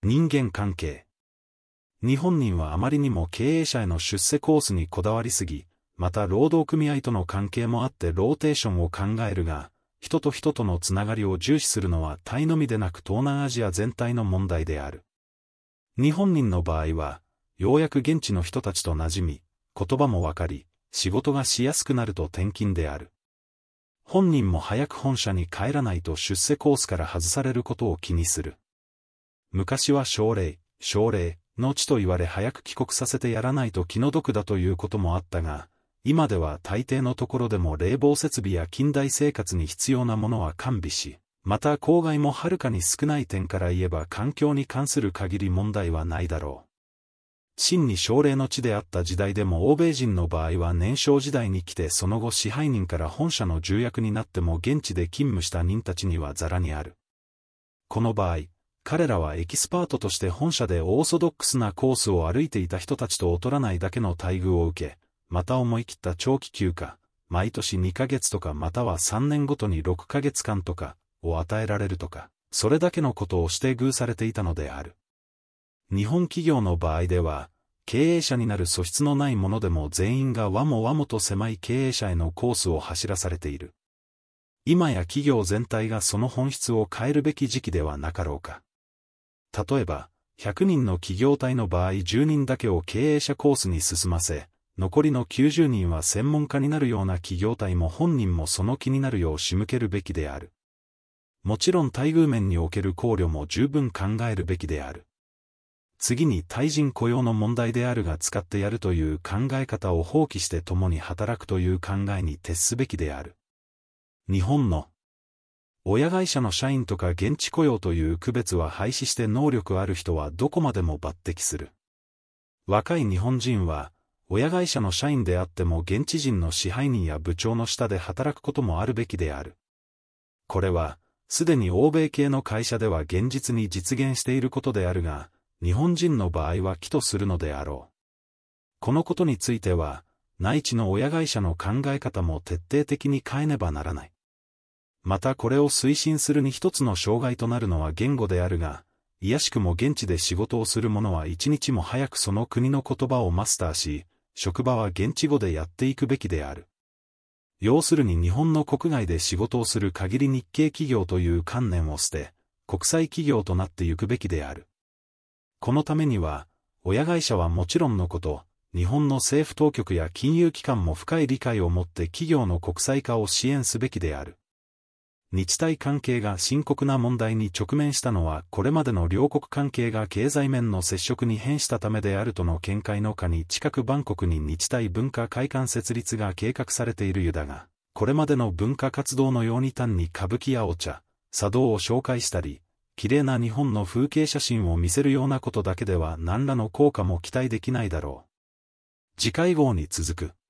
人間関係。日本人はあまりにも経営者への出世コースにこだわりすぎ、また労働組合との関係もあってローテーションを考えるが、人と人とのつながりを重視するのはタイのみでなく東南アジア全体の問題である。日本人の場合は、ようやく現地の人たちと馴染み、言葉もわかり、仕事がしやすくなると転勤である。本人も早く本社に帰らないと出世コースから外されることを気にする。昔は奨励の地と言われ早く帰国させてやらないと気の毒だということもあったが、今では大抵のところでも冷房設備や近代生活に必要なものは完備し、また公害もはるかに少ない点から言えば環境に関する限り問題はないだろう。真に奨励の地であった時代でも欧米人の場合は年少時代に来てその後支配人から本社の重役になっても現地で勤務した人たちにはザラにある。この場合、彼らはエキスパートとして本社でオーソドックスなコースを歩いていた人たちと劣らないだけの待遇を受け、また思い切った長期休暇、毎年2ヶ月とかまたは3年ごとに6ヶ月間とかを与えられるとか、それだけのことをして遇されていたのである。日本企業の場合では、経営者になる素質のない者でも全員がわもわもと狭い経営者へのコースを走らされている。今や企業全体がその本質を変えるべき時期ではなかろうか。例えば、100人の企業体の場合10人だけを経営者コースに進ませ、残りの90人は専門家になるような企業体も本人もその気になるよう仕向けるべきである。もちろん待遇面における考慮も十分考えるべきである。次に対人雇用の問題であるが使ってやるという考え方を放棄して共に働くという考えに徹すべきである。日本の親会社の社員とか現地雇用という区別は廃止して能力ある人はどこまでも抜擢する。若い日本人は親会社の社員であっても現地人の支配人や部長の下で働くこともあるべきである。これはすでに欧米系の会社では現実に実現していることであるが、日本人の場合は危とするのであろう。このことについては、内地の親会社の考え方も徹底的に変えねばならない。またこれを推進するに一つの障害となるのは言語であるが、いやしくも現地で仕事をする者は一日も早くその国の言葉をマスターし、職場は現地語でやっていくべきである。要するに日本の国外で仕事をする限り日系企業という観念を捨て、国際企業となってゆくべきである。このためには、親会社はもちろんのこと、日本の政府当局や金融機関も深い理解を持って企業の国際化を支援すべきである。日対関係が深刻な問題に直面したのはこれまでの両国関係が経済面の接触に変したためであるとの見解の下に近くバンコクに日対文化会館設立が計画されているゆだが、これまでの文化活動のように単に歌舞伎やお茶、茶道を紹介したり、綺麗な日本の風景写真を見せるようなことだけでは何らの効果も期待できないだろう。次回号に続く。